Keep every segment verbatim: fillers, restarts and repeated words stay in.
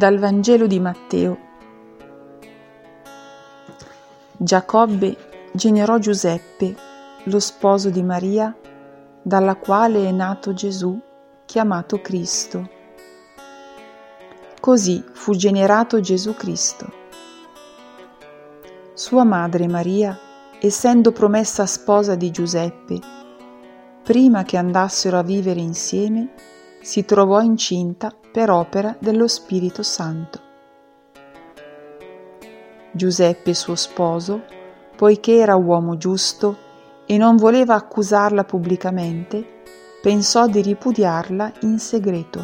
Dal Vangelo di Matteo. Giacobbe generò Giuseppe, lo sposo di Maria, dalla quale è nato Gesù, chiamato Cristo. Così fu generato Gesù Cristo. Sua madre Maria, essendo promessa sposa di Giuseppe, prima che andassero a vivere insieme, si trovò incinta per opera dello Spirito Santo. Giuseppe, suo sposo, poiché era uomo giusto e non voleva accusarla pubblicamente, pensò di ripudiarla in segreto.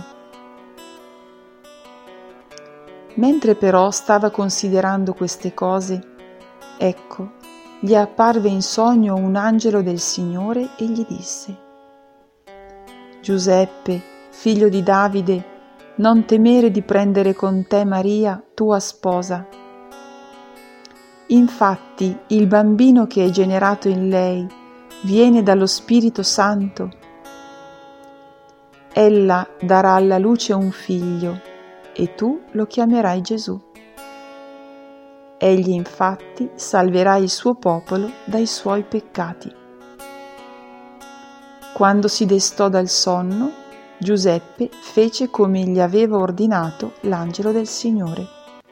Mentre però stava considerando queste cose, ecco, gli apparve in sogno un angelo del Signore e gli disse: Giuseppe, figlio di Davide, non temere di prendere con te Maria, tua sposa. Infatti il bambino che è generato in lei viene dallo Spirito Santo. Ella darà alla luce un figlio e tu lo chiamerai Gesù. Egli infatti salverà il suo popolo dai suoi peccati. Quando si destò dal sonno, Giuseppe fece come gli aveva ordinato l'angelo del Signore.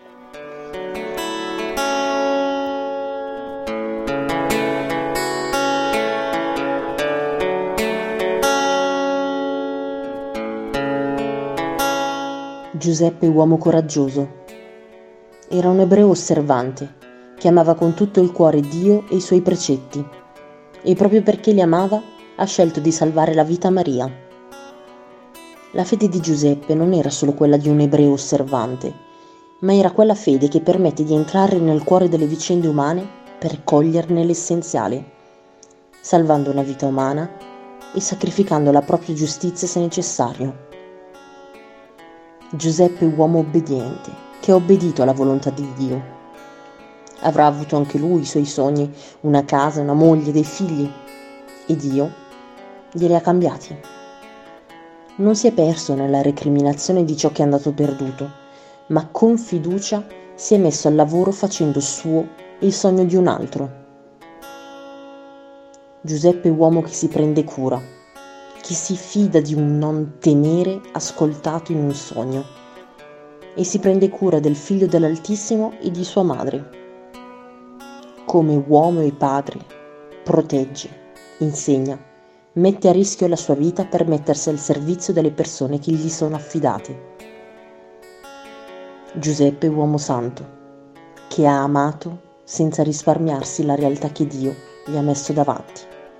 Giuseppe, uomo coraggioso, era un ebreo osservante che amava con tutto il cuore Dio e i suoi precetti, e proprio perché li amava ha scelto di salvare la vita a Maria. La fede di Giuseppe non era solo quella di un ebreo osservante, ma era quella fede che permette di entrare nel cuore delle vicende umane per coglierne l'essenziale, salvando una vita umana e sacrificando la propria giustizia se necessario. Giuseppe è un uomo obbediente, che ha obbedito alla volontà di Dio. Avrà avuto anche lui i suoi sogni, una casa, una moglie, dei figli, e Dio glieli ha cambiati. Non si è perso nella recriminazione di ciò che è andato perduto, ma con fiducia si è messo al lavoro facendo suo il sogno di un altro. Giuseppe è uomo che si prende cura, che si fida di un non temere ascoltato in un sogno, e si prende cura del figlio dell'Altissimo e di sua madre. Come uomo e padre, protegge, insegna, mette a rischio la sua vita per mettersi al servizio delle persone che gli sono affidate. Giuseppe è uomo santo, che ha amato senza risparmiarsi la realtà che Dio gli ha messo davanti.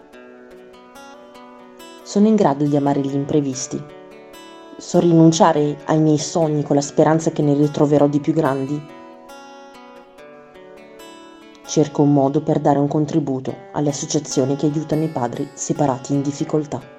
Sono in grado di amare gli imprevisti. So rinunciare ai miei sogni con la speranza che ne ritroverò di più grandi. Cerco un modo per dare un contributo alle associazioni che aiutano i padri separati in difficoltà.